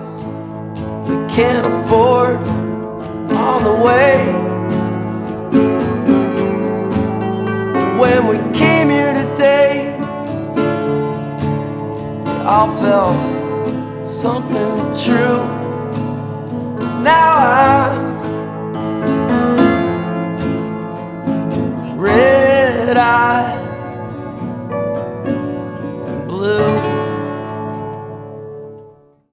house we can't afford on the way. When we came here today, we all felt something true. Now I'm red-eyed